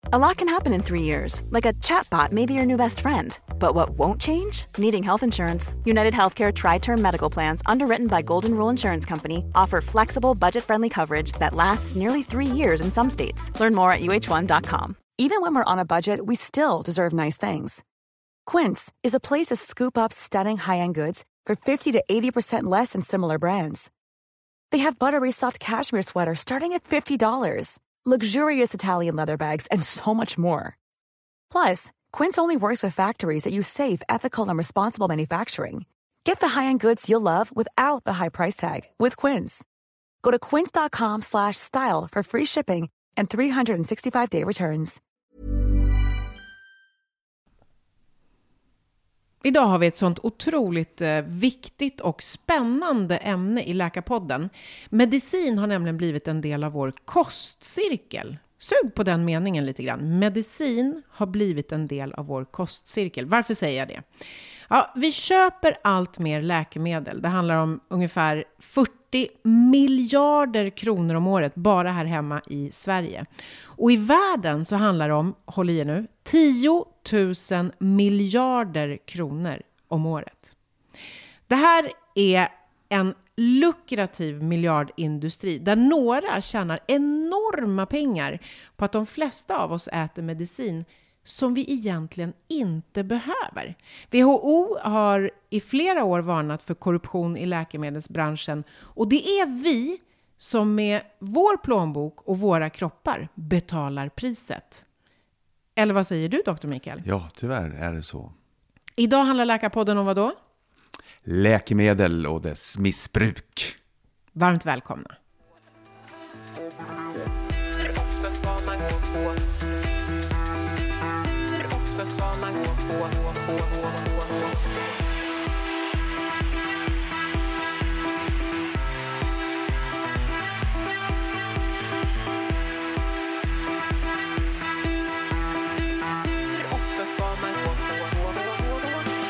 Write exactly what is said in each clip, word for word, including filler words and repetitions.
A lot can happen in three years, like a chatbot may be your new best friend. But what won't change? Needing health insurance. United Healthcare Tri-Term Medical Plans, underwritten by Golden Rule Insurance Company, offer flexible, budget-friendly coverage that lasts nearly three years in some states. Learn more at U H one dot com. Even when we're on a budget, we still deserve nice things. Quince is a place to scoop up stunning high-end goods for fifty to eighty percent less than similar brands. They have buttery soft cashmere sweaters starting at fifty dollars, luxurious Italian leather bags, and so much more. Plus, Quince only works with factories that use safe, ethical, and responsible manufacturing. Get the high-end goods you'll love without the high price tag with Quince. Go to quince.com slash style for free shipping and three sixty-five day returns. Idag har vi ett sånt otroligt eh, viktigt och spännande ämne i Läkarpodden. Medicin har nämligen blivit en del av vår kostcirkel. Sug på den meningen lite grann. Medicin har blivit en del av vår kostcirkel. Varför säger jag det? Ja, vi köper allt mer läkemedel. Det handlar om ungefär fyrtio miljarder kronor om året bara här hemma i Sverige. Och i världen så handlar det om, håll i er nu, tio tusen miljarder kronor om året. Det här är en lukrativ miljardindustri där några tjänar enorma pengar på att de flesta av oss äter medicin som vi egentligen inte behöver. W H O har i flera år varnat för korruption i läkemedelsbranschen, och det är vi som med vår plånbok och våra kroppar betalar priset. Eller vad säger du, doktor Mikael? Ja, tyvärr är det så. Idag handlar Läkarpodden om vad då? Läkemedel och dess missbruk. Varmt välkomna. Hur ofta ska man gå på? Hur ofta ska man gå på? på, på, på, på. Hur ofta ska man gå på? på, på, på, på.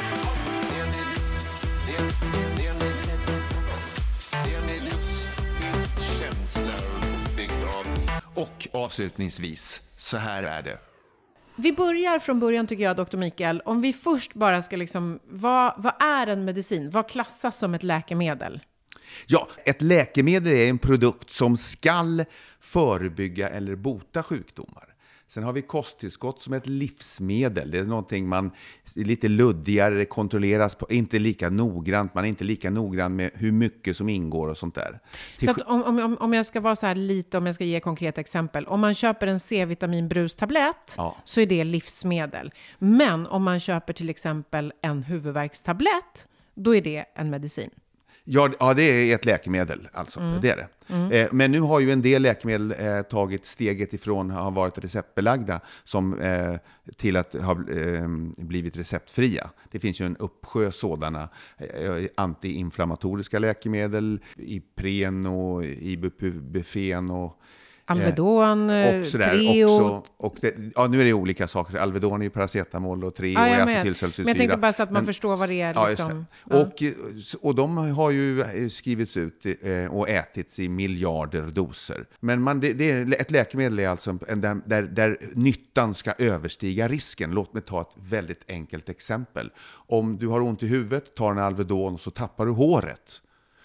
Och avslutningsvis, så här är det. Vi börjar från början tycker jag, doktor Mikael. Om vi först bara ska liksom, vad, vad är en medicin? Vad klassas som ett läkemedel? Ja, ett läkemedel är en produkt som skall förebygga eller bota sjukdomar. Sen har vi kosttillskott som ett livsmedel. Det är någonting man lite luddigare kontrolleras på, inte lika noggrant. Man är inte lika noggrann med hur mycket som ingår och sånt där. Så att om, om, om jag ska vara så här lite, om jag ska ge konkreta exempel. Om man köper en C-vitaminbrustablett ja. så är det livsmedel. Men om man köper till exempel en huvudvärkstablett, då är det en medicin. Ja, ja, det är ett läkemedel alltså, Mm. det är det. Mm. Eh, men nu har ju en del läkemedel eh, tagit steget ifrån att ha varit receptbelagda som, eh, till att ha eh, blivit receptfria. Det finns ju en uppsjö sådana eh, antiinflammatoriska läkemedel, Ipren och Ibuprofen och Alvedon, och sådär, Treo. också, och det, ja, nu är det olika saker. Alvedon är ju paracetamol och Treo Ja, är jag med. acetylsalicylsyra. Men jag tänkte bara så att man Men, förstår vad det är. Ja, Liksom. det. Och, och de har ju skrivits ut och ätits i miljarder doser. Men man, det, det är, ett läkemedel är alltså en, där, där, där nyttan ska överstiga risken. Låt mig ta ett väldigt enkelt exempel. Om du har ont i huvudet, tar en Alvedon och så tappar du håret.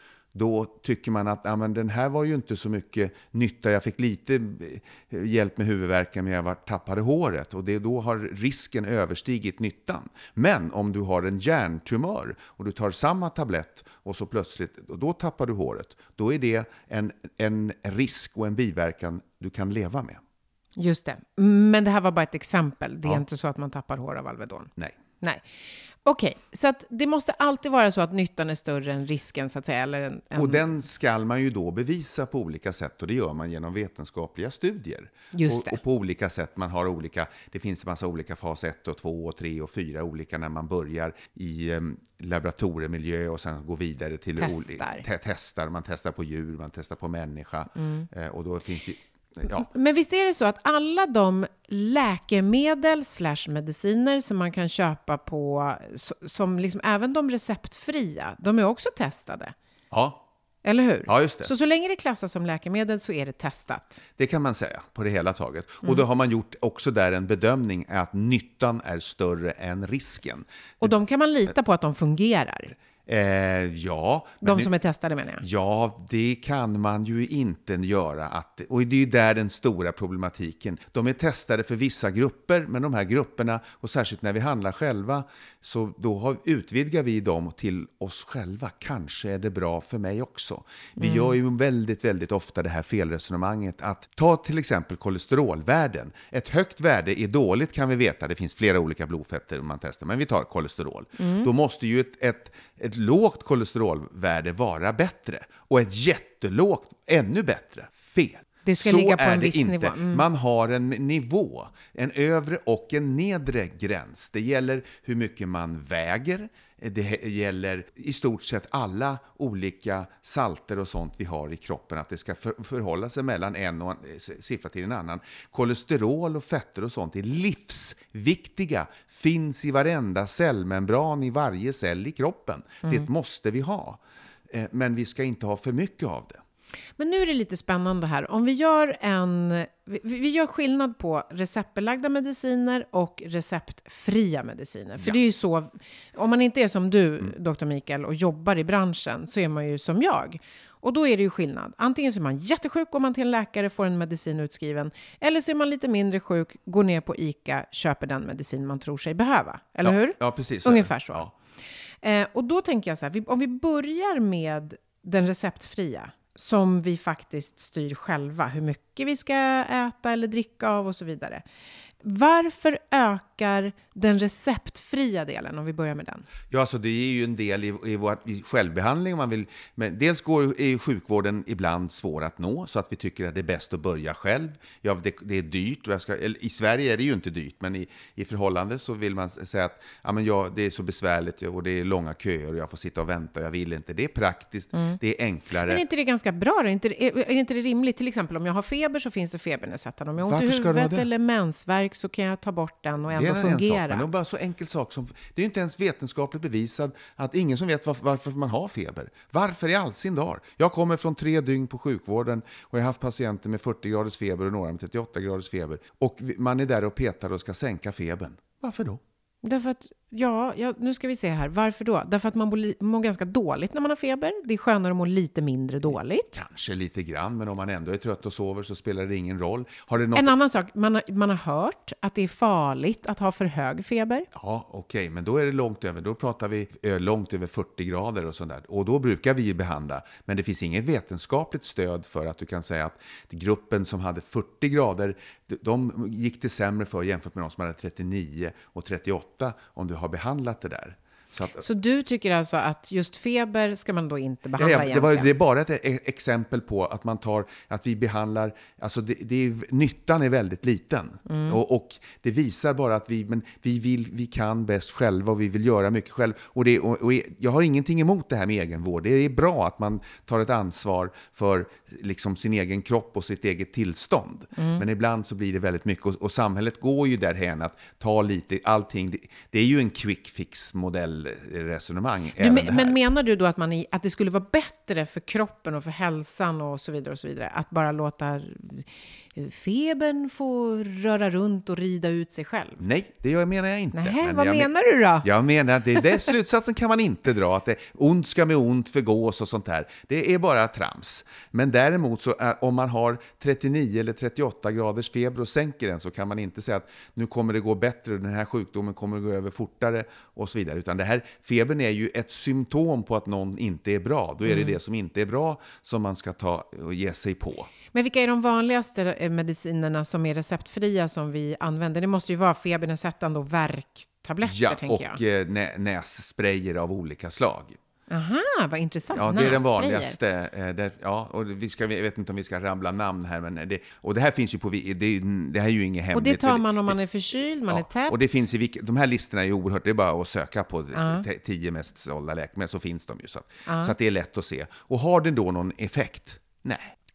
Då tycker man att ja, men den här var ju inte så mycket nytta. Jag fick lite hjälp med huvudvärken men jag var, tappade håret. Och det, då har risken överstigit nyttan. Men om du har en hjärntumör och du tar samma tablett och så plötsligt, och då tappar du håret. Då är det en, en risk och en biverkan du kan leva med. Just det. Men det här var bara ett exempel. Det är Ja. inte så att man tappar hår av Alvedon. Nej. Nej. Okej, okay, så att det måste alltid vara så att nyttan är större än risken så att säga. Eller en, en... Och den ska man ju då bevisa på olika sätt och det gör man genom vetenskapliga studier. Just det. Och, och på olika sätt, man har olika, det finns en massa olika fas ett och två och tre och fyra olika när man börjar i um, laboratoriemiljö och sen går vidare till testar. Te- testar. Man testar på djur, man testar på människa Mm. eh, och då finns det. Ja. Men visst är det så att alla de läkemedel slash mediciner som man kan köpa på, som liksom även de receptfria, de är också testade? Ja. Eller hur? Ja, just det. Så så länge det klassas som läkemedel så är det testat. Det kan man säga på det hela taget. Mm. Och då har man gjort också där en bedömning att nyttan är större än risken. Och de kan man lita på att de fungerar. Eh, ja. men De nu- som är testade menar jag. Ja, det kan man ju inte göra. Att, och det är ju där den stora problematiken. De är testade för vissa grupper, men de här grupperna, och särskilt när vi handlar själva, så då har, utvidgar vi dem till oss själva. Kanske är det bra för mig också. Vi Mm. gör ju väldigt, väldigt ofta det här felresonemanget att ta till exempel kolesterolvärden. Ett högt värde är dåligt kan vi veta. Det finns flera olika blodfetter man testar, men vi tar kolesterol. Mm. Då måste ju ett, ett, ett lågt kolesterolvärde vara bättre och ett jättelågt ännu bättre. Fel. Det ska Så ligga på är en det viss inte. nivå. Mm. Man har en nivå, en övre och en nedre gräns. Det gäller hur mycket man väger. Det gäller i stort sett alla olika salter och sånt vi har i kroppen, att det ska för, förhålla sig mellan en och en siffra till en annan. Kolesterol och fetter och sånt är livsviktiga, finns i varenda cellmembran i varje cell i kroppen. Mm. Det måste vi ha, men vi ska inte ha för mycket av det. Men nu är det lite spännande här. Om vi gör en... Vi, vi gör skillnad på receptbelagda mediciner och receptfria mediciner. För Ja. det är ju så... Om man inte är som du, mm. doktor Mikael, och jobbar i branschen, så är man ju som jag. Och då är det ju skillnad. Antingen så är man jättesjuk och man till en läkare får en medicin utskriven. Eller så är man lite mindre sjuk, går ner på ICA, köper den medicin man tror sig behöva. Eller ja, hur? Ja, precis. Ungefär så. Ja. Eh, och då tänker jag så här, vi, om vi börjar med den receptfria, som vi faktiskt styr själva, hur mycket vi ska äta eller dricka av och så vidare. Varför ökar den receptfria delen, om vi börjar med den? Ja, alltså det är ju en del i, i vår i självbehandling. Man vill, men dels går i sjukvården ibland svår att nå, så att vi tycker att det är bäst att börja själv. Ja, det, det är dyrt. Och jag ska, eller, i Sverige är det ju inte dyrt, men i, i förhållande så vill man säga att ja, men ja, det är så besvärligt och det är långa köer och jag får sitta och vänta och jag vill inte. Det är praktiskt, mm. det är enklare. Men är inte det ganska bra då? Är inte, är, är inte det rimligt? Till exempel om jag har feber så finns det febernedsättande. Om jag har ont i Varför ska du ha huvudet det? eller mensvärk så kan jag ta bort den och Det ändå är en fungera. sak, men det är bara så enkel sak som, det är ju inte ens vetenskapligt bevisat att ingen som vet varför, varför man har feber. Varför i all sin dag? Jag kommer från tre dygn på sjukvården och jag har haft patienter med fyrtio graders feber och några med trettioåtta graders feber. Och man är där och petar och ska sänka febern. Varför då? Därför att, ja, ja, nu ska vi se här. Varför då? Därför att man mår, mår ganska dåligt när man har feber. Det är skönare att må lite mindre dåligt. Kanske lite grann, men om man ändå är trött och sover så spelar det ingen roll. Har det något... En annan sak, man har, man har hört att det är farligt att ha för hög feber. Ja, okej, okay, men då är det långt över. Då pratar vi ö, långt över fyrtio grader och sånt där. Och då brukar vi behandla. Men det finns inget vetenskapligt stöd för att du kan säga att gruppen som hade fyrtio grader, de gick det sämre för jämfört med de som hade trettionio och trettioåtta om du har behandlat det där. Så, att, så du tycker alltså att just feber ska man då inte behandla ja, ja, det, var, egentligen? det är bara ett e- exempel på att man tar, att vi behandlar, alltså det, det är, nyttan är väldigt liten. Mm. Och, och det visar bara att vi, men vi, vill, vi kan bäst själva och vi vill göra mycket själv. Och, det, och, och jag har ingenting emot det här med egenvård. Det är bra att man tar ett ansvar för liksom sin egen kropp och sitt eget tillstånd. Mm. Men ibland så blir det väldigt mycket. Och, och samhället går ju därhen att ta lite, allting. Det, det är ju en quick fix-modell resonemang. Du, men, men menar du då att, man, att det skulle vara bättre för kroppen och för hälsan och så vidare och så vidare att bara låta febern få röra runt och rida ut sig själv? Nej, det menar jag inte. Nej, men vad jag menar men, du då? Jag menar att det, det slutsatsen kan man inte dra, att det, ont ska med ont förgås och sånt här. Det är bara trams. Men däremot så är, om man har trettionio eller trettioåtta graders feber och sänker den, så kan man inte säga att nu kommer det gå bättre, den här sjukdomen kommer att gå över fortare och så vidare. Utan det här, febern är ju ett symptom på att någon inte är bra. Då är mm. det det som inte är bra som man ska ta och ge sig på. Men vilka är de vanligaste medicinerna som är receptfria som vi använder? Det måste ju vara febernedsättande och värktabletter, ja, tänker jag. Ja, och nä- nässprayer av olika slag. Aha, vad intressant. Ja, det är den vanligaste. Eh, där, ja, och vi ska, jag vet inte om vi ska ramla namn här, men det, och det här finns ju på, det, det här är ju inget hemligt. Och det tar man om man är förkyld, man ja, är täppt. Och det finns i, de här listorna är ju oerhört, det är bara att söka på uh. t- tio mest sålda läkemedel, så finns de ju. Så, uh. så att det är lätt att se. Och har det då någon effekt? Nej.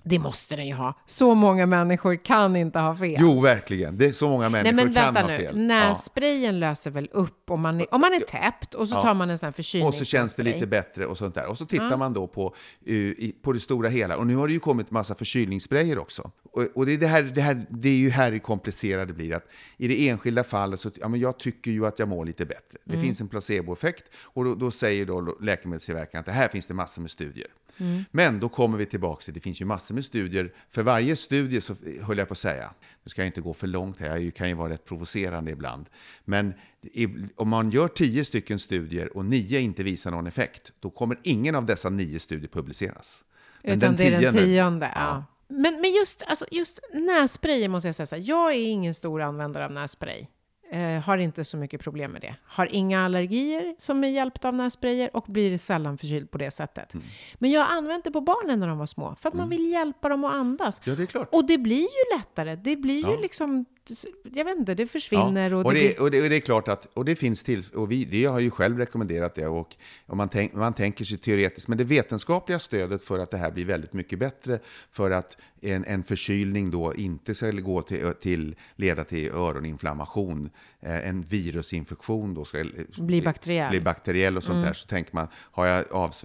Det måste den ju ha. Så många människor kan inte ha fel. Jo, verkligen. Det är så många människor Nej, men kan vänta ha nu. fel. Nässprayen ja. löser väl upp om man är, om man är täppt och så Ja. tar man en sån här förkylning. Och så känns det lite bättre och sånt där. Och så tittar ja. man då på, uh, i, på det stora hela. Och nu har det ju kommit massa förkylningssprayer också. Och, och det, är det, här, det, här, det är ju här det komplicerade blir. Att i det enskilda fallet så ja, men jag tycker ju att jag mår lite bättre. Det mm. finns en placeboeffekt. Och då, då säger då läkemedelstillverkaren att det här finns det massor med studier. Mm. Men då kommer vi tillbaka till, det finns ju massor med studier. För varje studie så höll jag på att säga, nu ska jag inte gå för långt här, jag kan ju vara rätt provocerande ibland. Men om man gör tio stycken studier och nio inte visar någon effekt, då kommer ingen av dessa nio studier publiceras. Men utan den det är tionde, den tionde, ja. ja. Men, men just, alltså, just nässpray måste jag säga så här, jag är ingen stor användare av nässpray. Eh, har inte så mycket problem med det. Har inga allergier som är hjälpt av nässprayer och blir sällan förkyld på det sättet. Mm. Men jag har använt det på barnen när de var små för att mm. man vill hjälpa dem att andas. Ja, det är klart. Och det blir ju lättare. Det blir ja. ju liksom, jag vet inte, det försvinner. Ja. Och, och, det det, blir... och, det, och det är klart att, och det finns till, och vi, det har ju själv rekommenderat det och, och man, tänk, man tänker sig teoretiskt, men det vetenskapliga stödet för att det här blir väldigt mycket bättre för att en, en förkylning då inte ska gå till, till leda till öroninflammation, en virusinfektion då ska bli bakteriell, bli bakteriell och sånt mm. där, så tänker man, har jag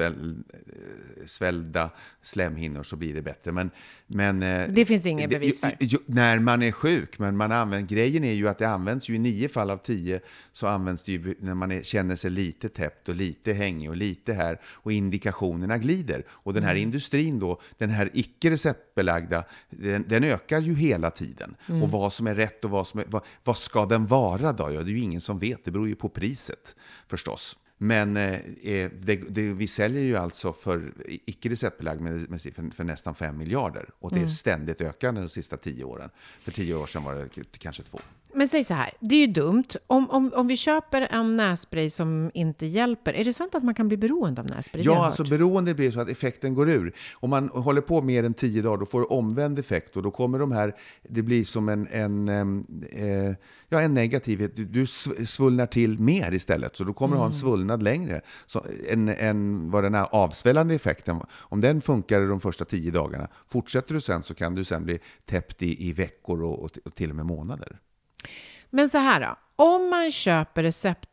avsvällda slemhinnor så blir det bättre. Men, men det finns inget bevis för. Ju, ju, när man är sjuk, men man använder, grejen är ju att det används ju i nio fall av tio, så används det ju när man är, känner sig lite täppt och lite hängig och lite här, och indikationerna glider. Och den här mm. industrin då, den här icke-receptbelagda, den, den ökar ju hela tiden. Mm. Och vad som är rätt och vad som är, vad, vad ska den vara då? Ja, det är ju ingen som vet, det beror ju på priset förstås. Men eh, det, det, vi säljer ju alltså för icke-receptbelagd medicin för, för nästan fem miljarder. Och det är ständigt ökande de sista tio åren. För tio år sedan var det kanske två. Men säg så här, det är ju dumt. Om, om, om vi köper en nässpray som inte hjälper, är det sant att man kan bli beroende av nässpray? Ja, alltså beroende blir så att effekten går ur. Om man håller på mer än tio dagar, då får du omvänd effekt. Och då kommer de här, det blir som en, en, eh, ja, en negativ, du svullnar till mer istället. Så då kommer mm. du ha en svullnad längre. Så, än, än vad den här avsvällande effekten, om den funkar de första tio dagarna, fortsätter du sen så kan du sen bli täppt i, i veckor och, och till och med månader. Men så här då, om man köper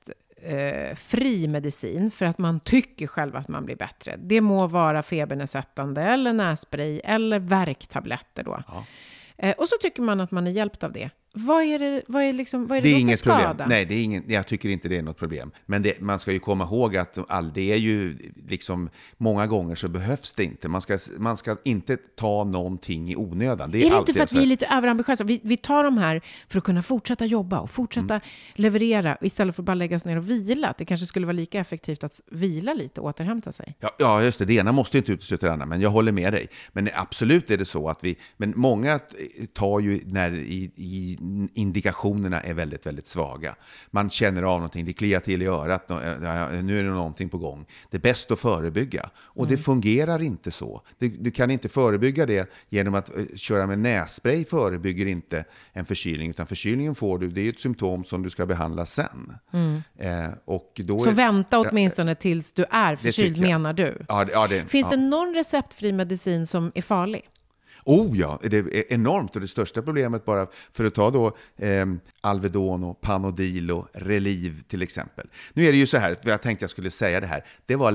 receptfri eh, medicin för att man tycker själv att man blir bättre, det må vara febernedsättande eller nässpray eller värktabletter då. Ja. Eh, och så tycker man att man är hjälpt av det. Vad är det, vad är liksom, vad är det, det är då inget för skada? Problem. Nej, det är ingen, jag tycker inte det är något problem. Men det, man ska ju komma ihåg att all, det är ju liksom, många gånger så behövs det inte. Man ska, man ska inte ta någonting i onödan. Det är, är det inte för att vi är lite överambitiösa? Vi, vi tar de här för att kunna fortsätta jobba och fortsätta mm. leverera istället för att bara lägga oss ner och vila. Det kanske skulle vara lika effektivt att vila lite och återhämta sig. Ja, ja just det. Det ena måste inte utesluta det andra, men jag håller med dig. Men absolut är det så att vi, men många tar ju när i, i indikationerna är väldigt, väldigt svaga. Man känner av någonting, det kliar till i örat, nu är det någonting på gång. Det är bäst att förebygga. Och mm. det fungerar inte så. Du, du kan inte förebygga det genom att uh, köra med nässpray förebygger inte en förkylning, utan förkylningen får du, det är ett symptom som du ska behandla sen. Mm. Eh, och då så är, vänta åtminstone äh, tills du är förkyld, menar du? Ja, det, ja, det, Finns ja. det någon receptfri medicin som är farlig? Oh ja, det är enormt, och det största problemet bara för att ta då eh, Alvedon och Panodil och Reliv till exempel. Nu är det ju så här, jag tänkte jag skulle säga det här, det var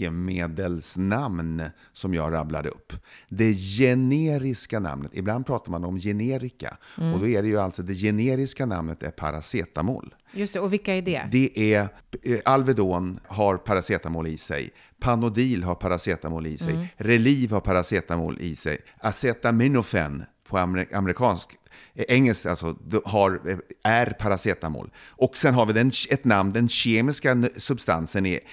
läkemedelsnamn som jag rabblade upp. Det generiska namnet, ibland pratar man om generika mm. och då är det ju alltså det generiska namnet är paracetamol. Just det, och vilka är det? Det är, Alvedon har paracetamol i sig. Panodil har paracetamol i sig. Mm. Reliv har paracetamol i sig. Acetaminophen på amer- amerikansk, engelskt alltså, har, är paracetamol. Och sen har vi den, ett namn, den kemiska substansen är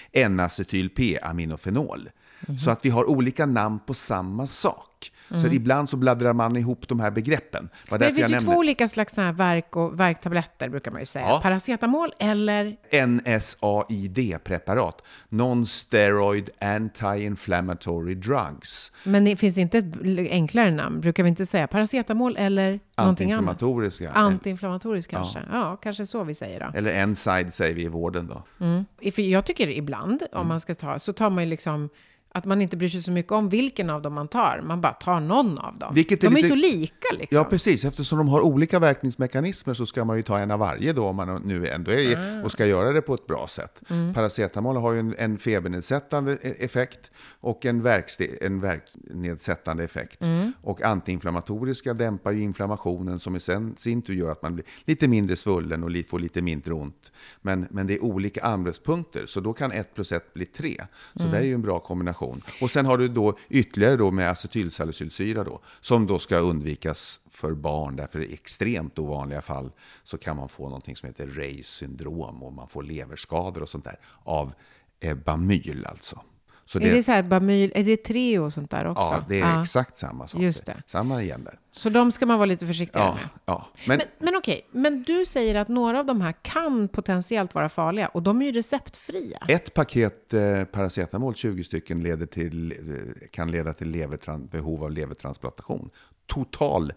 N-acetyl-P-aminofenol. Mm. Så att vi har olika namn på samma sak. Mm. Så ibland så bladdrar man ihop de här begreppen. Men det finns ju nämnde. två olika slags såna här verk- och värktabletter brukar man ju säga. Ja. Paracetamol eller? N S A I D-preparat. Non-steroid anti-inflammatory drugs. Men det finns inte ett enklare namn. Brukar vi inte säga paracetamol eller någonting annat? Antiinflammatoriska. Antiinflammatorisk kanske. Ja. ja, kanske så vi säger då. Eller N-side säger vi i vården då. Mm. För jag tycker ibland, om man ska ta, så tar man ju liksom Att man inte bryr sig så mycket om vilken av dem man tar. Man bara tar någon av dem. Vilket är de är lite... ju så lika liksom. Ja, precis. Eftersom de har olika verkningsmekanismer så ska man ju ta en av varje då om man nu ändå är Ah. och ska göra det på ett bra sätt. Mm. Paracetamol har ju en, en febernedsättande effekt och en, verkste, en verknedsättande effekt. Mm. Och antiinflammatoriska dämpar ju inflammationen som i sen, sin tur gör att man blir lite mindre svullen och li, får lite mindre ont. Men, men det är olika användspunkter så då kan ett plus ett bli tre. Så Mm. det är ju en bra kombination. Och sen har du då ytterligare då med acetylsalicylsyra då, som då ska undvikas för barn. Därför i extremt ovanliga fall så kan man få någonting som heter Reys syndrom och man får leverskador och sånt där av eh, Bamyl alltså. Så Är det så här Bamyl, är det Treo och sånt där också? Ja, det är Ja. exakt samma sak. Just det. Samma igen där. Så de ska man vara lite försiktigare Ja, med. ja. Men, Men, men okej, men du säger att några av de här kan potentiellt vara farliga och de är ju receptfria. ett paket eh, paracetamol, tjugo stycken, leder till, eh, kan leda till levertran- behov av levertransplantation. Total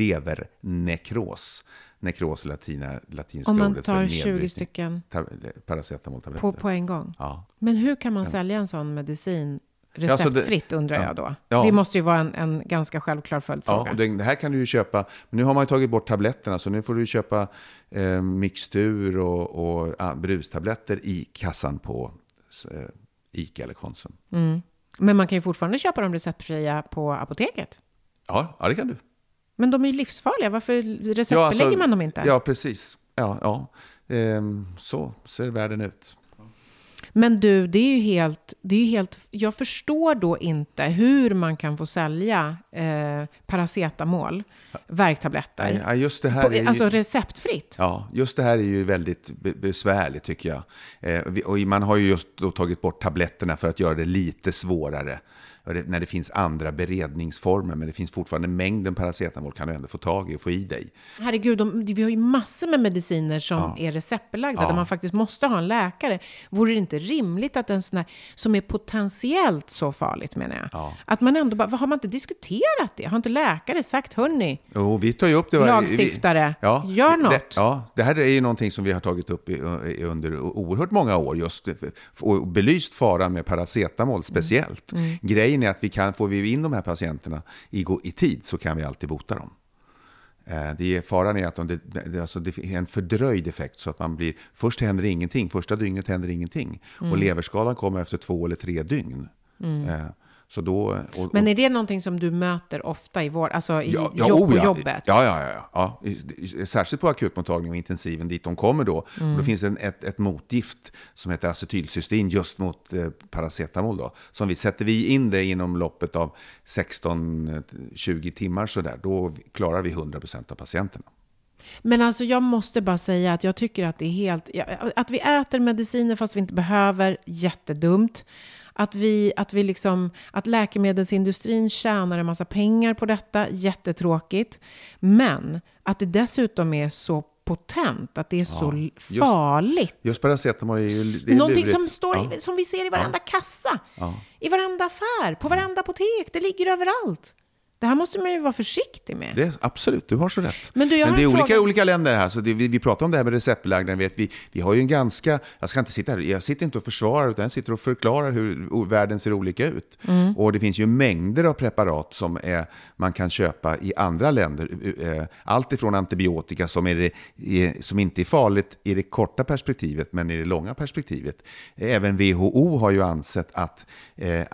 levernekros. Nekros är latina, latinska Om man ordet för tar nedbrytning. tjugo stycken Ta- paracetamoltabletter. på, på en gång. Ja. Men hur kan man sälja en sån medicin Ja, så det- receptfritt undrar ja. jag då? Ja. Det måste ju vara en, en ganska självklar följdfråga. Ja, och det, det här kan du ju köpa. Men nu har man ju tagit bort tabletterna så nu får du köpa eh, mixtur och, och ah, brustabletter i kassan på eh, Ica eller Konsum. Mm. Men man kan ju fortfarande köpa dem receptfria på apoteket. Ja, ja, det kan du. Men de är ju livsfarliga. Varför receptbelägger Ja, alltså, man dem inte? Ja, precis. Ja, ja. Ehm, så ser världen ut. Men du, det är ju helt, det är ju helt... Jag förstår då inte hur man kan få sälja eh, paracetamol, värktabletter. Ja, just det här på, är ju, alltså receptfritt. ja, just det här är ju väldigt be- besvärligt tycker jag. Eh, vi, och man har ju just då tagit bort tabletterna för att göra det lite svårare. Och det, när det finns andra beredningsformer, men det finns fortfarande mängden paracetamol kan du ändå få tag i och få i dig. Herregud, de, vi har ju massor med mediciner som Ja. är receptbelagda, Ja. där man faktiskt måste ha en läkare. Vore det inte rimligt att en sån här, som är potentiellt så farligt menar jag, Ja. att man ändå bara, vad har man inte diskuterat det? Har inte läkare sagt, hörni, Jo, vi tar ju upp det. var- lagstiftare, vi, ja, gör något. Det, ja, det här är ju någonting som vi har tagit upp i, i, under oerhört många år just och belyst faran med paracetamol speciellt. Mm. Mm. Grejen är att vi kan, får vi in de här patienterna i, go- i tid så kan vi alltid bota dem. Eh, Det är, faran är att om det, det, alltså det är en fördröjd effekt så att man blir, först händer ingenting, första dygnet händer ingenting Mm. och leverskadan kommer efter två eller tre dygn. Eh, Så då, och, Men och- är det någonting som du möter ofta i vård, alltså i Ja, ja, jobb, oh, på ja. jobbet? Ja, ja, ja, ja. ja. I- i- Särskilt på akutmottagning och intensiven dit de kommer då. Mm. Och då finns en, ett, ett motgift som heter acetylcystein just mot eh, paracetamol då. Som vi sätter vi in det inom loppet av sexton till tjugo timmar så där, då klarar vi hundra procent av patienterna. Men alltså jag måste bara säga att jag tycker att det är helt... ja, Att vi äter mediciner fast vi inte behöver, jättedumt. Att, vi, att, vi liksom, att läkemedelsindustrin tjänar en massa pengar på detta, jättetråkigt. Men att det dessutom är så potent, att det är så just- farligt. Just paracetamol är ju det är Någonting lurigt. som, står i, Ja. som vi ser i varenda kassa, Ja. i varenda affär, på varenda apotek. Det ligger överallt. Det här måste man ju vara försiktig med. Det är, absolut, du har så rätt. Men du, jag har det är en olika fråga. olika länder här. Så det, vi, vi pratar om det här med receptbelagda. Vet, vi, vi har ju en ganska... Jag ska inte sitta här. Jag sitter inte och försvarar, utan jag sitter och förklarar hur o- världen ser olika ut. Mm. Och det finns ju mängder av preparat som är, man kan köpa i andra länder. Eh, Allt ifrån antibiotika som, är det, är, som inte är farligt i det korta perspektivet, men i det långa perspektivet. Även W H O har ju ansett att eh,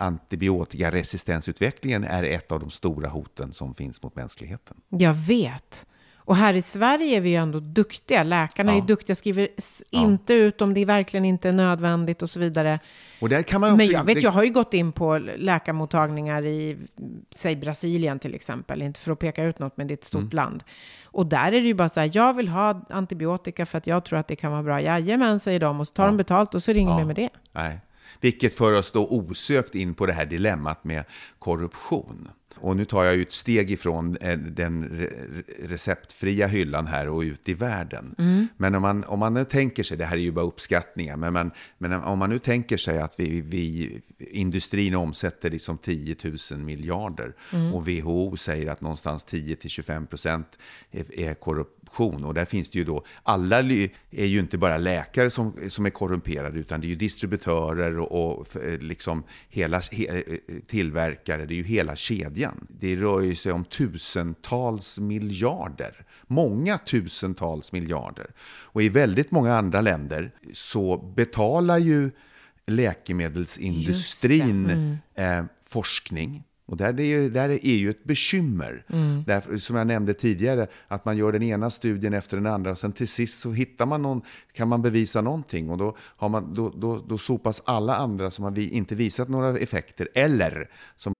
antibiotikaresistensutvecklingen är ett av de stora hoten som finns mot mänskligheten. Jag vet. Och här i Sverige är vi ju ändå duktiga. Läkarna Ja. är duktiga, skriver s- inte ut om det verkligen inte är nödvändigt och så vidare. Och där kan man också Men jag vet, det- jag har ju gått in på läkarmottagningar i, säg Brasilien till exempel, inte för att peka ut något, men det är ett stort Mm. land. Och där är det ju bara så här, jag vill ha antibiotika för att jag tror att det kan vara bra. Jajamän, säger de, och så tar de betalt och så ringer Ja. de med det. Nej. Vilket för oss då osökt in på det här dilemmat med korruption. Och nu tar jag ju ett steg ifrån eh, den re- receptfria hyllan här och ut i världen. Men om man, om man nu tänker sig, det här är ju bara uppskattningar, men, man, men om man nu tänker sig att vi, vi, industrin omsätter liksom tio tusen miljarder och W H O säger att någonstans tio till tjugofem procent är, är korrup- korruption. Och där finns det ju då, alla är ju inte bara läkare som, som är korrumperade, utan det är ju distributörer och, och liksom hela he, tillverkare, det är ju hela kedjan. Det rör ju sig om tusentals miljarder, många tusentals miljarder. Och i väldigt många andra länder så betalar ju läkemedelsindustrin mm. eh, forskning. Och där är, ju, där är ju ett bekymmer. Mm. Därför, som jag nämnde tidigare, att man gör den ena studien efter den andra och sen till sist så hittar man någon, kan man bevisa någonting. Och då, har man, då, då, då sopas alla andra som har vi, inte visat några effekter eller som...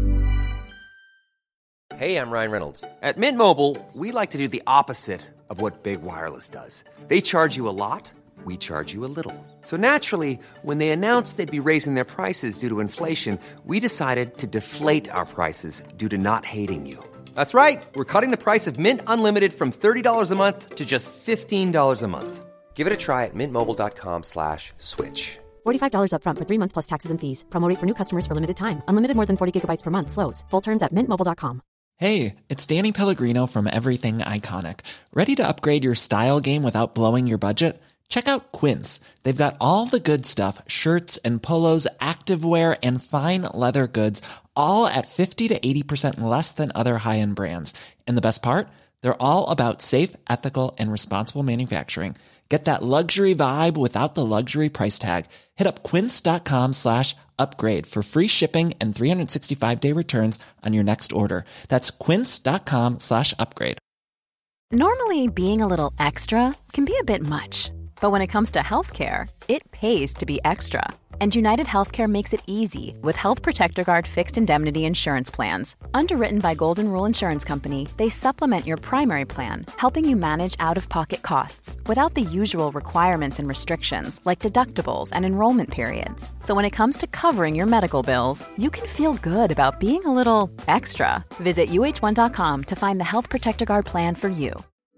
Hey, I'm Ryan Reynolds. At Mint Mobile, we like to do the opposite of what Big Wireless does. They charge you a lot. We charge you a little. So naturally, when they announced they'd be raising their prices due to inflation, we decided to deflate our prices due to not hating you. That's right. We're cutting the price of Mint Unlimited from thirty dollars a month to just fifteen dollars a month. Give it a try at mintmobile.com slash switch. forty-five dollars up front for three months plus taxes and fees. Promo rate for new customers for limited time. Unlimited more than forty gigabytes per month. Slows full terms at mint mobile dot com. Hey, it's Danny Pellegrino from Everything Iconic. Ready to upgrade your style game without blowing your budget? Check out Quince. They've got all the good stuff, shirts and polos, activewear, and fine leather goods, all at fifty to eighty percent less than other high-end brands. And the best part? They're all about safe, ethical, and responsible manufacturing. Get that luxury vibe without the luxury price tag. Hit up quince.com slash upgrade for free shipping and three sixty-five day returns on your next order. That's quince.com slash upgrade. Normally, being a little extra can be a bit much. But when it comes to healthcare, it pays to be extra. And United Healthcare makes it easy with Health Protector Guard fixed indemnity insurance plans. Underwritten by Golden Rule Insurance Company, they supplement your primary plan, helping you manage out-of-pocket costs without the usual requirements and restrictions like deductibles and enrollment periods. So when it comes to covering your medical bills, you can feel good about being a little extra. Visit U H one dot com to find the Health Protector Guard plan for you.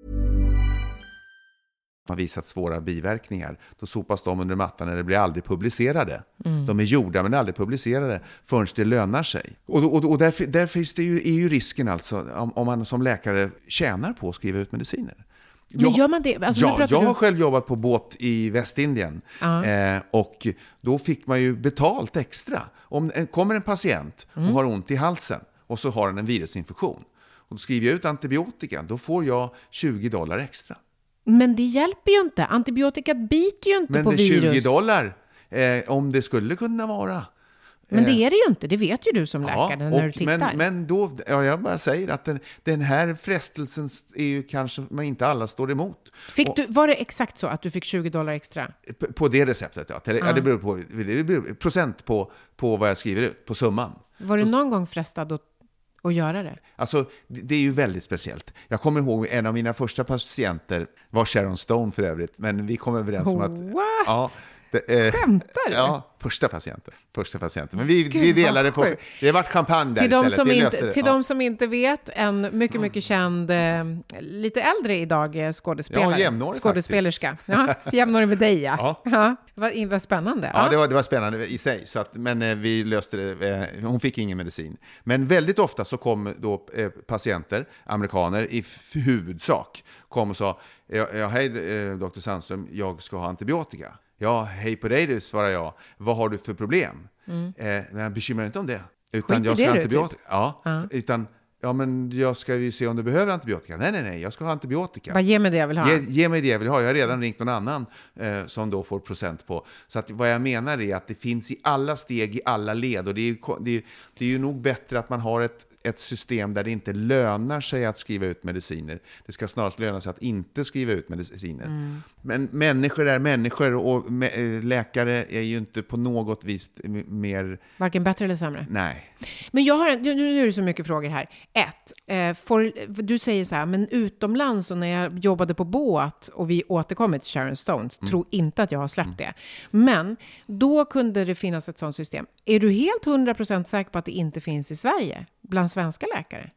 Har visat svåra biverkningar, då sopas de under mattan när det blir aldrig publicerade. Mm. De är gjorda men aldrig publicerade förrän det lönar sig. Och, och, och där, där finns det ju, är ju risken alltså om, om man som läkare tjänar på att skriva ut mediciner. Men jag, gör man det? Alltså, ja, jag du... har själv jobbat på båt i Västindien. Uh-huh. eh, och då fick man ju betalt extra. Om en, kommer en patient och mm. har ont i halsen och så har den en virusinfektion och då skriver jag ut antibiotika, då får jag tjugo dollar extra. Men det hjälper ju inte. Antibiotika biter ju inte men på virus. Men tjugo dollar, eh, om det skulle kunna vara. Men det är det ju inte. Det vet ju du som läkare ja, när och, du tittar. Men, men då, ja, jag bara säger att den, den här frestelsen är ju kanske man inte alla står emot. Fick du, var det exakt så att du fick tjugo dollar extra? På, på det receptet, ja. ja. Det beror på det beror, procent på, på vad jag skriver ut, på summan. Var du så, någon gång frestad att och göra det? Alltså, det, det är ju väldigt speciellt. Jag kommer ihåg en av mina första patienter var Sharon Stone för övrigt, men vi kom överens om att... What? Ja, det, eh, Skämtar du? Ja, första patienten. Första patienten. Men vi, vi delade på... Det har varit champagne där till de istället. Som inte, det. till ja. de som inte vet, en mycket, mycket känd, eh, lite äldre idag skådespelare. Ja, jämnårig skådespelerska. Ja, jämnårig med dig, ja. ja. ja. Det var, det var spännande. Ja, ja. Det, var, det var spännande i sig. Så att, men eh, vi löste det. Eh, hon fick ingen medicin. Men väldigt ofta så kom då eh, patienter, amerikaner i f- huvudsak, kom och sa, ja, ja, hej eh, doktor Sandström, jag ska ha antibiotika. Ja, hej på dig, du, svarar jag. Vad har du för problem? Mm. Eh, men jag bekymrar inte om det. Utan Skit jag ska det, antibiotika. typ. Ja, uh. utan ja, men jag ska ju se om du behöver antibiotika. Nej, nej, nej, jag ska ha antibiotika. Bara ge mig det jag vill ha. Ge, ge mig det jag vill ha. Jag har redan ringt någon annan eh, som då får procent på. Så att vad jag menar är att det finns i alla steg, i alla led. Och det är ju, det är, det är ju nog bättre att man har ett ett system där det inte lönar sig att skriva ut mediciner. Det ska snarast löna sig att inte skriva ut mediciner. Mm. Men människor är människor och mä- läkare är ju inte på något vis mer... Varken bättre eller sämre? Nej. Men jag har, nu, nu är det så mycket frågor här. Ett, eh, för, du säger så här, men utomlands och när jag jobbade på båt och vi återkommer till Sharon Stone, mm. tror inte att jag har släppt mm. det. Men då kunde det finnas ett sådant system. Är du helt hundra procent säker på att det inte finns i Sverige? Bland svenska läkare?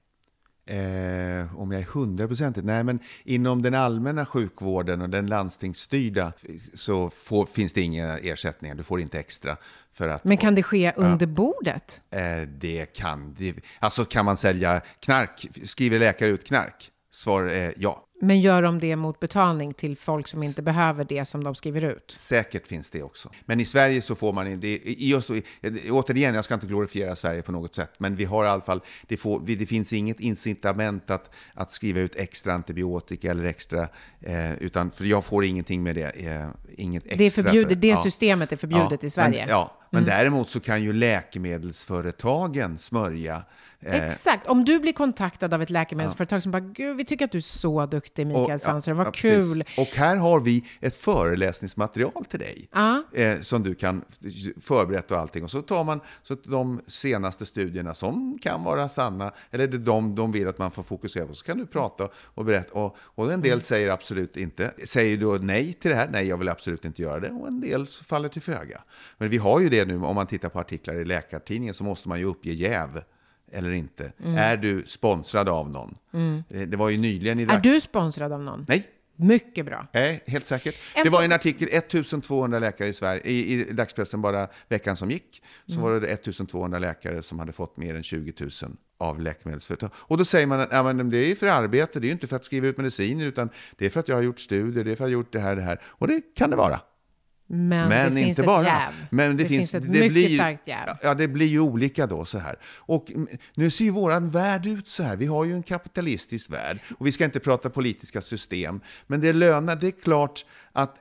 Eh, om jag är hundraprocentigt? Nej, men inom den allmänna sjukvården och den landstingsstyrda så får, finns det inga ersättningar. Du får inte extra. För att, men kan det ske under ja, bordet? Eh, det kan. Det, alltså kan man sälja knark? Skriver läkare ut knark? Svar är ja. Men gör de det mot betalning till folk som inte behöver det som de skriver ut? Säkert finns det också. Men i Sverige så får man det, just, återigen, jag ska inte glorifiera Sverige på något sätt, men vi har i alla fall, det, får, det finns inget incitament att, att skriva ut extra antibiotika eller extra, eh, utan för jag får ingenting med det, eh, inget extra. Det är förbjudet, för, det ja. systemet är förbjudet ja, i Sverige. Men, ja, men mm. däremot så kan ju läkemedelsföretagen smörja. Exakt, om du blir kontaktad av ett läkemedelsföretag ja. som bara, gud, vi tycker att du är så duktig, Mikael Sandström, vad ja, kul. Precis. Och här har vi ett föreläsningsmaterial till dig ja. eh, som du kan förbereda och allting. Och så tar man så de senaste studierna som kan vara sanna, eller det de, de vill att man får fokusera på, så kan du prata och berätta. Och, och en del mm. säger absolut inte, säger då nej till det här, nej jag vill absolut inte göra det. Och en del faller till föga. Men vi har ju det nu, om man tittar på artiklar i Läkartidningen så måste man ju uppge jäv. Eller inte. Mm. Är du sponsrad av någon? Mm. Det var ju nyligen i dags... Är du sponsrad av någon? Nej. Mycket bra. Nej, helt säkert. En det var för... en artikel, ettusentvåhundra läkare i Sverige, i, i dagspressen bara veckan som gick. Så mm. var det ettusentvåhundra läkare som hade fått mer än tjugo tusen av läkemedelsföretag. Och då säger man att ja, men det är för arbete, det är ju inte för att skriva ut mediciner, utan det är för att jag har gjort studier, det är för att jag har gjort det här, det här. Och det kan det vara. Men, men det inte finns ett bara. jäv. Men det, det finns, finns ett det mycket blir, starkt jäv. Ja, det blir ju olika då så här. Och nu ser ju våran värld ut så här. Vi har ju en kapitalistisk värld. Och vi ska inte prata politiska system. Men det lönar, det är klart att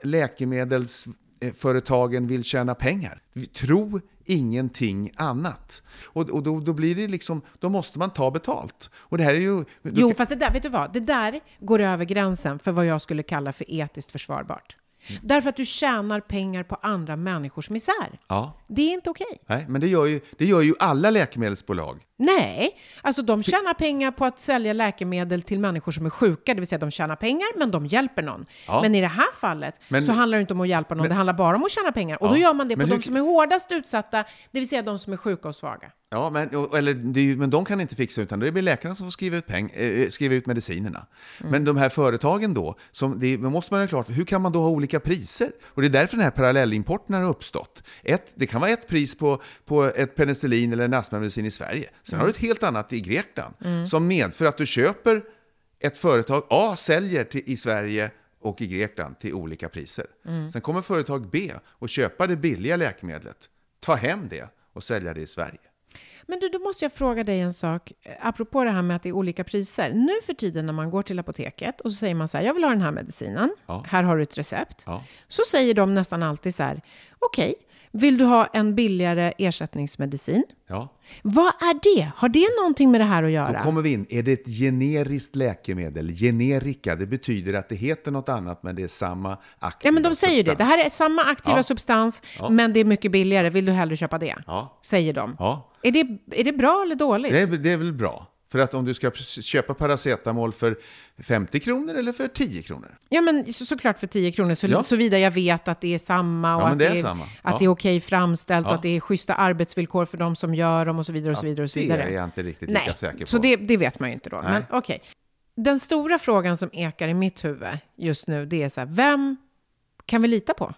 läkemedelsföretagen vill tjäna pengar. Vi tror ingenting annat. Och, och då, då blir det liksom, då måste man ta betalt. Och det här är ju... Jo, kan... fast det där, vet du vad? Det där går över gränsen för vad jag skulle kalla för etiskt försvarbart. Mm. Därför att du tjänar pengar på andra människors misär. Ja. Det är inte okej. Nej, men det gör ju, det gör ju alla läkemedelsbolag. Nej, alltså de tjänar pengar på att sälja läkemedel till människor som är sjuka. Det vill säga de tjänar pengar, men de hjälper någon. Ja. Men i det här fallet men, så handlar det inte om att hjälpa någon. Men, det handlar bara om att tjäna pengar. Och ja, då gör man det på de hur... som är hårdast utsatta. Det vill säga de som är sjuka och svaga. Ja, men, eller, det är ju, men de kan inte fixa, utan det blir läkarna som får skriva ut, peng, äh, skriva ut medicinerna. Mm. Men de här företagen då, som det måste man ha klart för, hur kan man då ha olika priser? Och det är därför den här parallellimporten har uppstått. Ett, det kan vara ett pris på, på ett penicillin eller en astmamedicin i Sverige. Sen mm. har du ett helt annat i Grekland. Mm. Som medför att du köper ett företag A, säljer till, i Sverige och i Grekland till olika priser. Mm. Sen kommer företag B och köpa det billiga läkemedlet, ta hem det och sälja det i Sverige. Men du, då måste jag fråga dig en sak. Apropå det här med att det är olika priser. Nu för tiden när man går till apoteket och så säger man så här, jag vill ha den här medicinen. Ja. Här har du ett recept. Ja. Så säger de nästan alltid så här, okej, okay, vill du ha en billigare ersättningsmedicin? Ja. Vad är det? Har det någonting med det här att göra? Då kommer vi in. Är det ett generiskt läkemedel? Generika, det betyder att det heter något annat, men det är samma aktiva Ja, men de säger substans. det. Det här är samma aktiva ja. substans, ja. men det är mycket billigare. Vill du hellre köpa det? Ja. Säger de. Ja. Är det, är det bra eller dåligt? Det är, det är väl bra. För att om du ska köpa paracetamol för femtio kronor eller för tio kronor? Ja, men så, såklart för tio kronor. Så, ja. Såvida jag vet att det är samma och ja, att det är, det är, samma. att ja. det är okej framställt ja. och att det är schyssta arbetsvillkor för de som gör dem och så vidare och så vidare. Och så vidare. Det är jag inte riktigt lika Nej, säker på. Så det, det vet man ju inte då. Nej. Men okej. Okay. Den stora frågan som ekar i mitt huvud just nu, det är så här, vem kan vi lita på?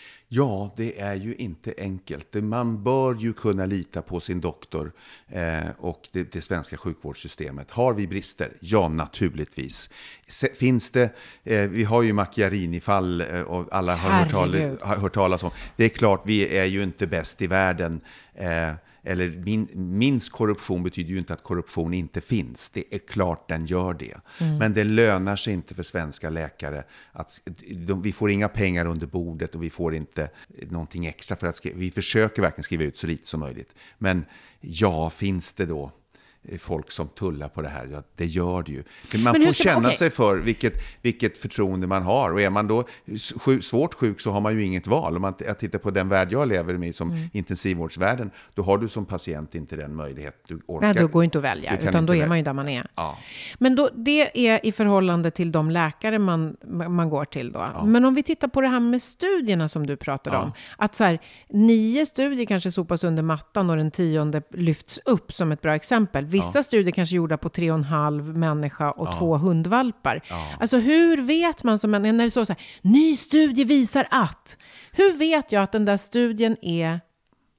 Ja, det är ju inte enkelt. Man bör ju kunna lita på sin doktor eh, och det, det svenska sjukvårdssystemet. Har vi brister? Ja, naturligtvis. Finns det, eh, vi har ju Macchiarini-fall eh, och alla har hört, tal, har hört talas om. Det är klart, vi är ju inte bäst i världen. Eh, eller min, minst korruption betyder ju inte att korruption inte finns. Det är klart den gör det. Mm. Men det lönar sig inte för svenska läkare. Att, de, vi får inga pengar under bordet och vi får inte någonting extra för att skriva. Vi försöker verkligen skriva ut så lite som möjligt. Men ja, finns det då folk som tullar på det här? Ja, det gör det ju. Man får känna okay. sig för vilket, vilket förtroende man har. Och är man då sjuk, svårt sjuk så har man ju inget val. Om man jag tittar på den värld jag lever med som mm. intensivvårdsvärlden, då har du som patient inte den möjlighet du orkar. Nej, då går inte att välja, utan då är välja. man ju där man är. Ja. Men då, det är i förhållande till de läkare man, man går till då. Ja. Men om vi tittar på det här med studierna som du pratade ja. om. Att så här, nio studier kanske sopas under mattan och den tionde lyfts upp som ett bra exempel. Vissa ja. studier kanske gjorda på tre och en halv människa och ja. två hundvalpar. Ja. Alltså hur vet man som en, när det står så här, ny studie visar att, hur vet jag att den där studien är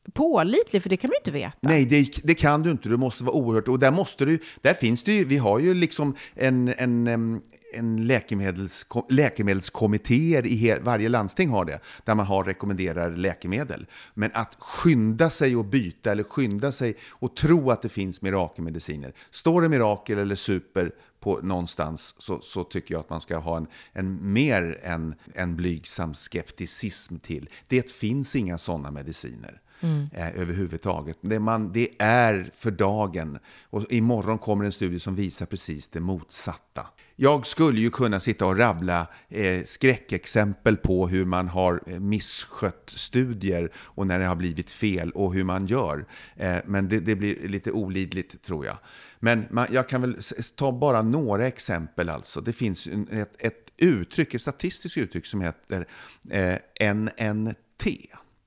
pålitlig? För det kan man ju inte veta. Nej, det, det kan du inte. Du måste vara oerhört... Och där måste du... Där finns det ju... Vi har ju liksom en... en en läkemedels, läkemedelskommittéer i he, varje landsting har det, där man har rekommenderar läkemedel. Men att skynda sig och byta eller skynda sig och tro att det finns mirakelmediciner. Står det mirakel eller super på någonstans så, så tycker jag att man ska ha en, en mer än en blygsam skepticism till. Det finns inga sådana mediciner. Mm. Eh, överhuvudtaget. Det, man, det är för dagen. Och imorgon kommer en studie som visar precis det motsatta. Jag skulle ju kunna sitta och rabbla eh, skräckexempel på hur man har eh, misskött studier och när det har blivit fel och hur man gör. Eh, men det, det blir lite olidligt, tror jag. Men man, jag kan väl ta bara några exempel. Alltså. Det finns ett, ett uttryck, ett statistiskt uttryck som heter eh, N N T.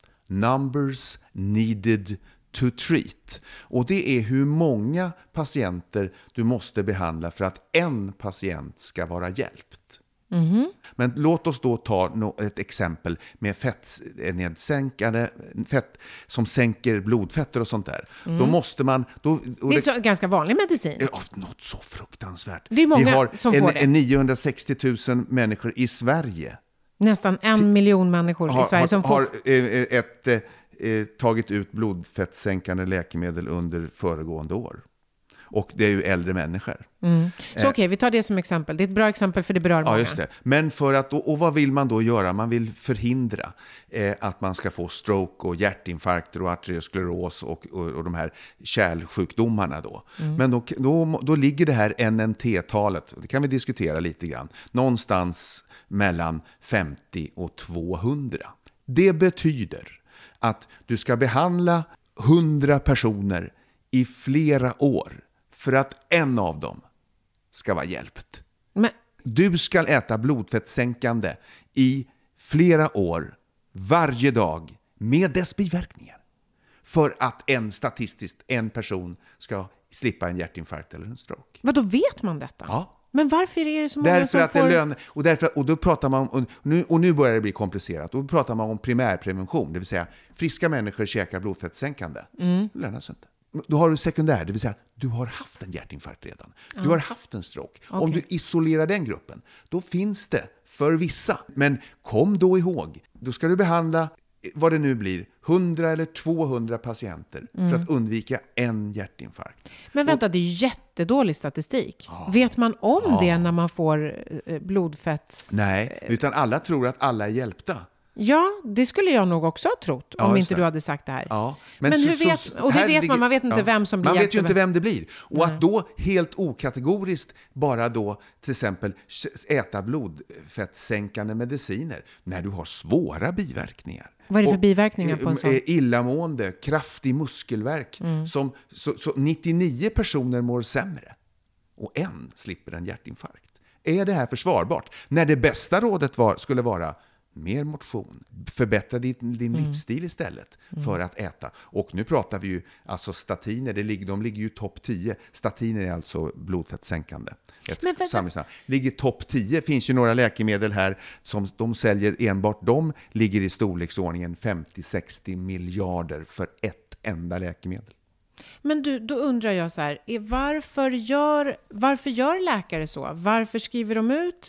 Numbers needed to treat. Och det är hur många patienter du måste behandla för att en patient ska vara hjälpt. Mm-hmm. Men låt oss då ta ett exempel med fettnedsänkande fett som sänker blodfetter och sånt där. Mm. Då måste man... Då, det är det, så, ganska vanlig medicin. Ja, något så fruktansvärt. Det är många Vi har som en, får det. En niohundrasextio tusen människor i Sverige. Nästan en T- miljon människor har, i Sverige som har, får... Har eh, ett, eh, tagit ut blodfettsänkande läkemedel under föregående år. Och det är ju äldre människor. Mm. Så eh, okej, okay, vi tar det som exempel. Det är ett bra exempel för det berör många. Ja, just det. Men för att, och, och vad vill man då göra? Man vill förhindra eh, att man ska få stroke och hjärtinfarkter och arterioskleros och, och, och de här kärlsjukdomarna då. Mm. Men då, då, då ligger det här N N T-talet, det kan vi diskutera lite grann, någonstans mellan femtio och tvåhundra. Det betyder att du ska behandla hundra personer i flera år för att en av dem ska vara hjälpt. Men... Du ska äta blodfettsänkande i flera år, varje dag, med dess biverkningar. För att en statistiskt, en person ska slippa en hjärtinfarkt eller en stroke. Vad då vet man detta? Ja. Men varför är det så många därför som att får... det lön, och, därför, och då pratar man om, och nu, och nu börjar det bli komplicerat, då pratar man om primärprevention, det vill säga friska människor käkar blodfettsänkande. Mm. Det lönar sig inte. Då har du sekundär, det vill säga du har haft en hjärtinfarkt redan. Du ja. har haft en stroke. Okay. Om du isolerar den gruppen, då finns det för vissa. Men kom då ihåg, då ska du behandla vad det nu blir, hundra eller tvåhundra patienter mm. för att undvika en hjärtinfarkt. Men vänta, och, det är jättedålig statistik. Ja, Vet man om ja. det när man får blodfetts... Nej, utan alla tror att alla är hjälpta. Ja, det skulle jag nog också ha trott om ja, inte du hade sagt det här. Ja, men men hur så, vet, och det vet man, man vet inte ja, vem som blir Man vet ju inte vem det blir. Och Nej. att då helt okategoriskt bara då till exempel äta blodfettsänkande mediciner när du har svåra biverkningar. Vad är det för och, biverkningar på en sån? Illamående, kraftig muskelvärk. Mm. Som, så, så nittionio personer mår sämre och en slipper en hjärtinfarkt. Är det här försvarbart? När det bästa rådet var, skulle vara mer motion. Förbättra din, din mm. livsstil istället mm. för att äta. Och nu pratar vi ju, alltså statiner, det ligger, de ligger ju topp tio. Statiner är alltså blodfettsänkande. Ett Men för... Ligger topp tio. Finns ju några läkemedel här som de säljer enbart. De ligger i storleksordningen femtio till sextio miljarder för ett enda läkemedel. Men du, då undrar jag så här, är varför, gör, varför gör läkare så? Varför skriver de ut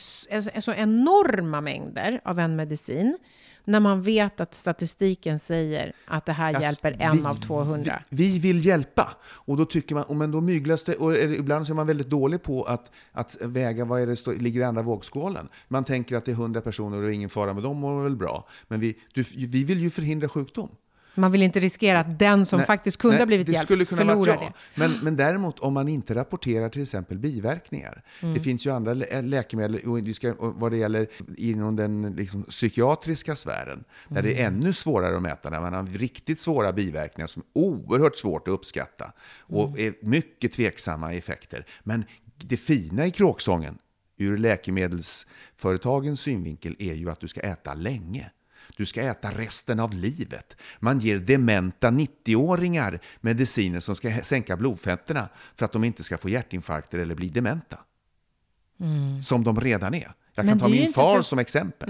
så enorma mängder av en medicin när man vet att statistiken säger att det här alltså, hjälper en vi, av tvåhundra? Vi, vi vill hjälpa. Och då tycker man, men då myglas det, och ibland så är man väldigt dålig på att, att väga vad är det stå, ligger i andra vågskålen. Man tänker att det är hundra personer och ingen fara med dem, och det är väl bra. Men vi, du, vi vill ju förhindra sjukdom. Man vill inte riskera att den som nej, faktiskt kunde nej, ha blivit hjälpt förlorar det. Men, men däremot om man inte rapporterar till exempel biverkningar. Mm. Det finns ju andra lä- läkemedel och vi ska, och vad det gäller inom den liksom, psykiatriska sfären. Där mm. det är ännu svårare att mäta. När man har riktigt svåra biverkningar som är oerhört svårt att uppskatta. Och mm. är mycket tveksamma effekter. Men det fina i kråksången ur läkemedelsföretagens synvinkel är ju att du ska äta länge. Du ska äta resten av livet. Man ger dementa nittio-åringar mediciner som ska sänka blodfetterna för att de inte ska få hjärtinfarkter eller bli dementa. Mm. Som de redan är. Jag kan Men ta min far för... som exempel. Mm.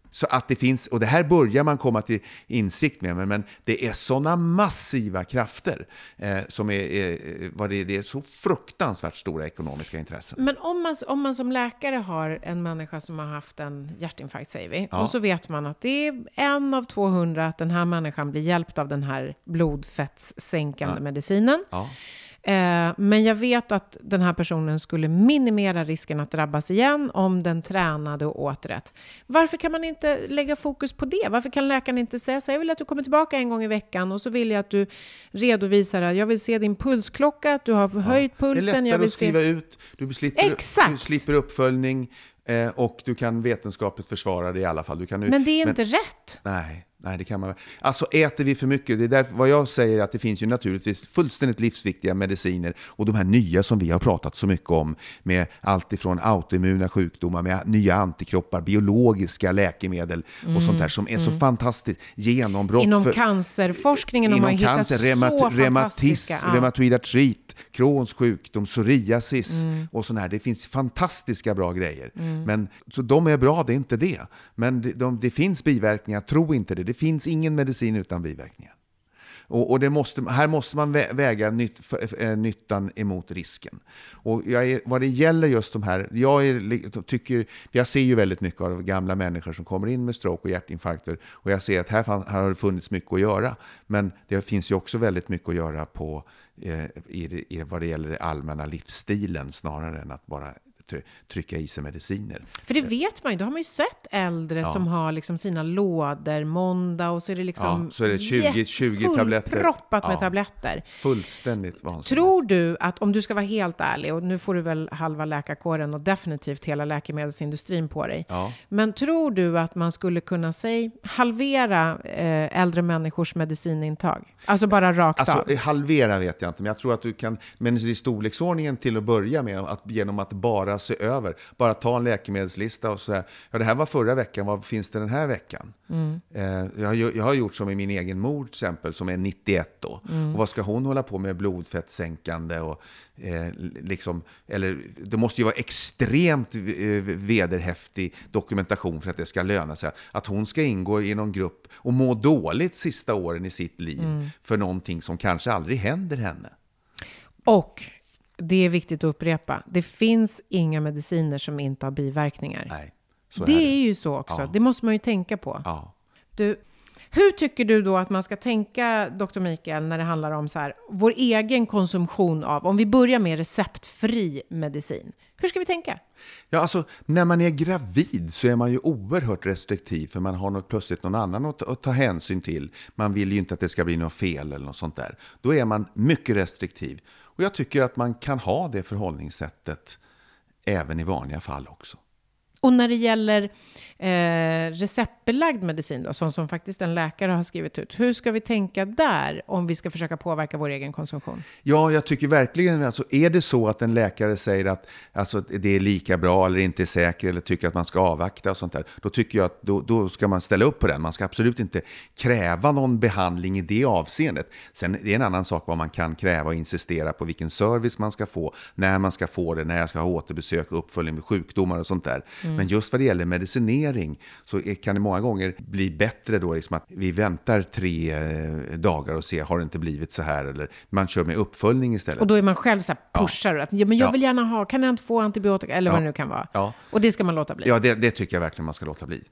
Så att det finns, och det här börjar man komma till insikt med, men, men det är sådana massiva krafter eh, som är, är, vad det, är, det är så fruktansvärt stora ekonomiska intressen. Men om man, om man som läkare har en människa som har haft en hjärtinfarkt, säger vi, ja. Och så vet man att det är en av tvåhundra att den här människan blir hjälpt av den här blodfettssänkande ja. medicinen. Ja. Eh, men jag vet att den här personen skulle minimera risken att drabbas igen om den tränade och åt rätt. Varför kan man inte lägga fokus på det? Varför kan läkaren inte säga så här, jag vill att du kommer tillbaka en gång i veckan och så vill jag att du redovisar att jag vill se din pulsklocka, att du har ja. höjt pulsen. Det är lättare jag vill att skriva se... ut, du slipper, Exakt. du slipper uppföljning eh, och du kan vetenskapligt försvara det i alla fall. Du kan, men det är men, inte rätt. Nej. Nej, det kan man. Alltså äter vi för mycket, det är därför vad jag säger att det finns ju naturligtvis fullständigt livsviktiga mediciner och de här nya som vi har pratat så mycket om med allt ifrån autoimmuna sjukdomar med nya antikroppar, biologiska läkemedel och mm, sånt där som är mm. så fantastiskt genombrott. Inom för, cancerforskningen har man hittat så remat- fantastiska. Reumatism, reumatoid artrit, Crohns sjukdom, psoriasis mm. och sån här. Det finns fantastiska bra grejer. Mm. Men, så de är bra, det är inte det. Men det, de, det finns biverkningar, tro inte det. Det finns ingen medicin utan biverkningar. Och, och det måste, här måste man vä- väga nytt, för, äh, nyttan emot risken. Och jag är, vad det gäller just de här, jag, är, tycker, jag ser ju väldigt mycket av gamla människor som kommer in med stroke och hjärtinfarkter. Och jag ser att här, fan, här har det funnits mycket att göra. Men det finns ju också väldigt mycket att göra på, eh, i, i, vad det gäller den allmänna livsstilen snarare än att bara trycka i sig mediciner. För det vet man ju, då har man ju sett äldre ja. som har liksom sina lådor måndag och så är det liksom ja, så är det tjugo, tjugo tabletter. Proppat med ja. tabletter. Fullständigt vansinnigt. Tror du att, om du ska vara helt ärlig, och nu får du väl halva läkarkåren och definitivt hela läkemedelsindustrin på dig, ja. men tror du att man skulle kunna säga halvera eh, äldre människors medicinintag? Alltså bara rakt alltså, av. Halvera vet jag inte, men jag tror att du kan, men i storleksordningen till att börja med, att, genom att bara se över, bara ta en läkemedelslista och säga, ja det här var förra veckan, vad finns det den här veckan? Mm. Eh, jag, jag har gjort som med min egen mor till exempel, som är nittioett då. Mm. Och vad ska hon hålla på med blodfettsänkande och eh, liksom, eller det måste ju vara extremt eh, vederhäftig dokumentation för att det ska löna sig. Att hon ska ingå i någon grupp och må dåligt sista åren i sitt liv mm. för någonting som kanske aldrig händer henne. Och det är viktigt att upprepa. Det finns inga mediciner som inte har biverkningar. Nej, så det är det. är ju så också. Ja. Det måste man ju tänka på. Ja. Du, hur tycker du då att man ska tänka, doktor Mikael, när det handlar om så här, vår egen konsumtion av, om vi börjar med receptfri medicin. Hur ska vi tänka? Ja, alltså, när man är gravid så är man ju oerhört restriktiv för man har något, plötsligt någon annan att, att ta hänsyn till. Man vill ju inte att det ska bli något fel eller något sånt där. Då är man mycket restriktiv. Och jag tycker att man kan ha det förhållningssättet även i vanliga fall också. Och när det gäller eh, receptbelagd medicin då, som, som faktiskt en läkare har skrivit ut, hur ska vi tänka där om vi ska försöka påverka vår egen konsumtion? Ja, jag tycker verkligen, alltså, är det så att en läkare säger att alltså, det är lika bra eller inte är säker eller tycker att man ska avvakta och sånt där, då tycker jag att då, då ska man ställa upp på den. Man ska absolut inte kräva någon behandling i det avseendet. Sen det är en annan sak vad man kan kräva och insistera på vilken service man ska få, när man ska få det, när jag ska ha återbesök och uppföljning vid sjukdomar och sånt där. Mm. Men just vad det gäller medicinering så kan det många gånger bli bättre då liksom att vi väntar tre dagar och ser har det inte blivit så här, eller man kör med uppföljning istället. Och då är man själv så här pushar ja. att ja, men jag vill gärna ha, kan jag inte få antibiotika eller ja. vad det nu kan vara. Ja. Och det ska man låta bli. Ja, det, det tycker jag verkligen man ska låta bli.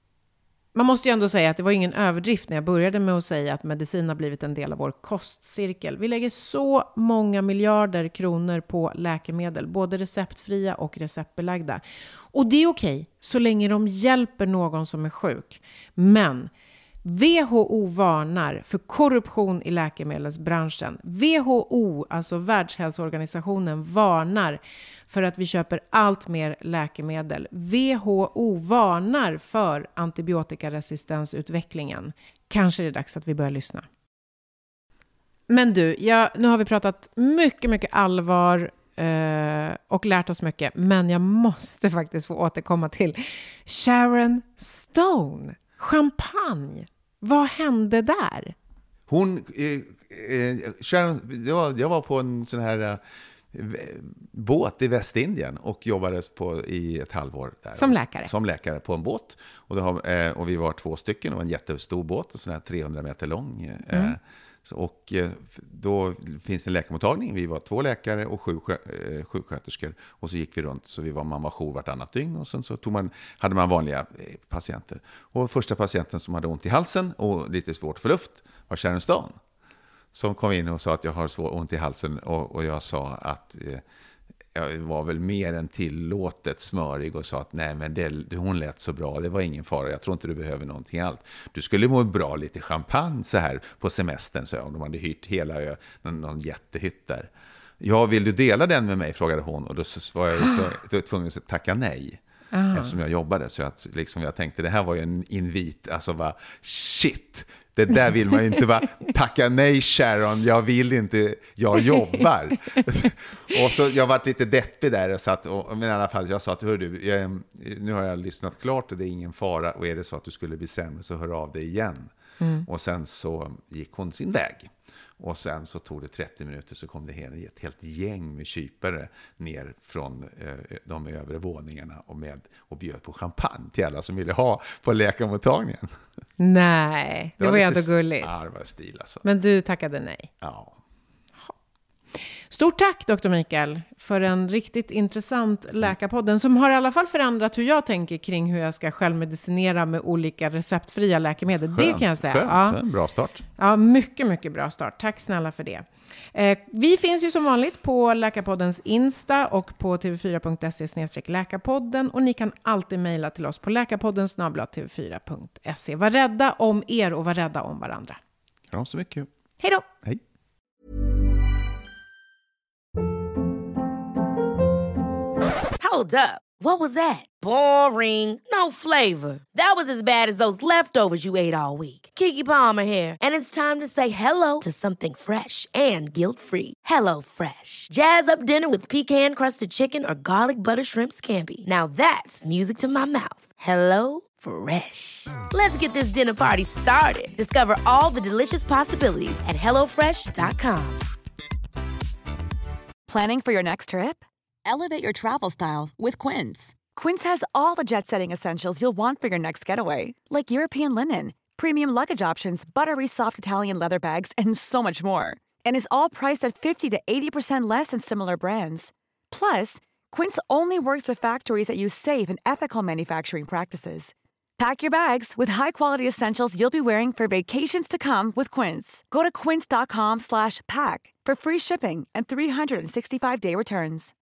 Man måste ju ändå säga att det var ingen överdrift när jag började med att säga att medicin har blivit en del av vår kostcirkel. Vi lägger så många miljarder kronor på läkemedel, både receptfria och receptbelagda. Och det är okej, så länge de hjälper någon som är sjuk. Men W H O varnar för korruption i läkemedelsbranschen. W H O, alltså Världshälsoorganisationen, varnar för att vi köper allt mer läkemedel. W H O varnar för antibiotikaresistensutvecklingen. Kanske är det dags att vi börjar lyssna. Men du, ja, nu har vi pratat mycket, mycket allvar eh, och lärt oss mycket. Men jag måste faktiskt få återkomma till Sharon Stone. Champagne. Vad hände där? Hon, eh, eh, Sharon, jag, var, jag var på en sån här båt i Västindien och jobbades på i ett halvår där. Som läkare? Som läkare på en båt. Och, då har, eh, och vi var två stycken och en jättestor båt, sån här trehundra meter lång. Eh, Mm. så, och eh, då finns det en läkarmottagning. Vi var två läkare och sju eh, sjuksköterskor. Och så gick vi runt, så vi var, man var jour vartannat dygn. Och sen så tog man, hade man vanliga eh, patienter. Och första patienten som hade ont i halsen och lite svårt för luft var Sharon Stone. Som kom in och sa att jag har så ont i halsen, och, och jag sa att eh, jag var väl mer än tillåtet smörig och sa att nej, men det, hon lät så bra, det var ingen fara, jag tror inte du behöver någonting allt. Du skulle må bra lite champagne så här på semestern, så om de hade hyrt hela ö, någon, någon jättehytt där. Ja, vill du dela den med mig, frågade hon, och då var jag tvungen att tacka nej. Aha. Eftersom jag jobbade, så att liksom jag tänkte det här var ju en invit, alltså bara shit. Det där vill man ju inte bara tacka nej, Sharon, jag vill inte, jag jobbar. Och så jag var lite deppig där och satt, och, men i alla fall jag sa att hör du, jag, nu har jag lyssnat klart och det är ingen fara, och är det så att du skulle bli sämre så hör av dig igen. Mm. Och sen så gick hon sin väg. Och sen så tog det trettio minuter, så kom det ett helt gäng med kypare ner från eh, de övre våningarna och, med, och bjöd på champagne till alla som ville ha på läkarmottagningen. Nej, det, det var, var ändå gulligt. Ja, det var stil alltså. Men du tackade nej? Ja. Stort tack, doktor Mikael, för en riktigt intressant läkarpodden som har i alla fall förändrat hur jag tänker kring hur jag ska självmedicinera med olika receptfria läkemedel. Skönt, det kan jag säga. Skönt, ja. En bra start. Ja, mycket, mycket bra start. Tack snälla för det. Eh, vi finns ju som vanligt på Läkarpoddens Insta och på tv fyra punkt se snedstreck läkarpodden, och ni kan alltid mejla till oss på läkarpodden snabel-a tv fyra punkt se. Var rädda om er och var rädda om varandra. Kram så mycket. Hej då! Hej. Hold up. What was that? Boring. No flavor. That was as bad as those leftovers you ate all week. Keke Palmer here, and it's time to say hello to something fresh and guilt-free. Hello Fresh. Jazz up dinner with pecan-crusted chicken or garlic butter shrimp scampi. Now that's music to my mouth. Hello Fresh. Let's get this dinner party started. Discover all the delicious possibilities at hello fresh dot com. Planning for your next trip? Elevate your travel style with Quince. Quince has all the jet-setting essentials you'll want for your next getaway, like European linen, premium luggage options, buttery soft Italian leather bags, and so much more. And is all priced at fifty to eighty percent less than similar brands. Plus, Quince only works with factories that use safe and ethical manufacturing practices. Pack your bags with high-quality essentials you'll be wearing for vacations to come with Quince. Go to quince dot com slash pack for free shipping and three sixty-five day returns.